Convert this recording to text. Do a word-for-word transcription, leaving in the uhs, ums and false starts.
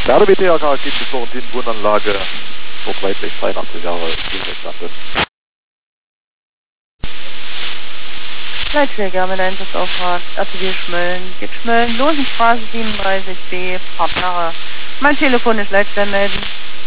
Werder B T A K geht bis Florentin Wohnanlage, Nordweit sechs dreiundachtzig Jahre, Spielwechsel. Leitschläger mit Einsatzauftrag, R T W Schmölln, geht Schmölln, Losenstraße siebenunddreißig B, Partner. Mein Telefon ist Leitstelle melden.